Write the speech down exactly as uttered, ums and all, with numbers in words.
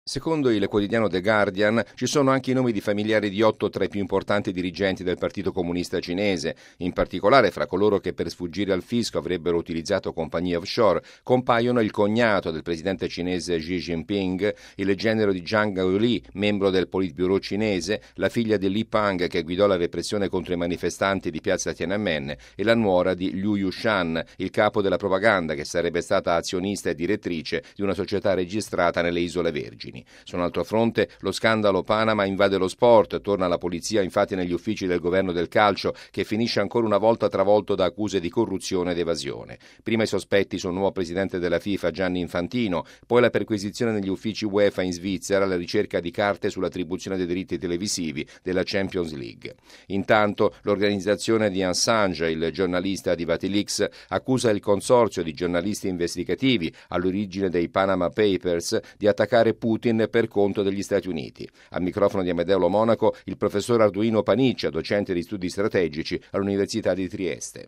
Secondo il quotidiano The Guardian ci sono anche i nomi di familiari di otto tra i più importanti dirigenti del Partito Comunista Cinese, in particolare fra coloro che per sfuggire al fisco avrebbero utilizzato compagnie offshore, compaiono il cognato del presidente cinese Xi Jinping, il genero di Zhang Gaoli, membro del Politburo cinese, la figlia di Li Peng che guidò la repressione contro i manifestanti di piazza Tiananmen e la nuora di Liu Yushan, il capo della propaganda che sarebbe stata azionista e direttrice di una società registrata nelle Isole Vergini. Su un altro fronte, lo scandalo Panama invade lo sport, torna la polizia infatti negli uffici del governo del calcio che finisce ancora una volta travolto da accuse di corruzione ed evasione. Prima i sospetti sul nuovo presidente della FIFA Gianni Infantino, poi la perquisizione negli uffici UEFA in Svizzera alla ricerca di carte sull'attribuzione dei diritti televisivi della Champions League. Intanto l'organizzazione di Assange, il giornalista di Wikileaks, accusa il consorzio di giornalisti investigativi all'origine dei Panama Papers di attaccare Putin per conto degli Stati Uniti. Al microfono di Amedeo Lo Monaco il professor Arduino Paniccia, docente di studi strategici all'Università di Trieste.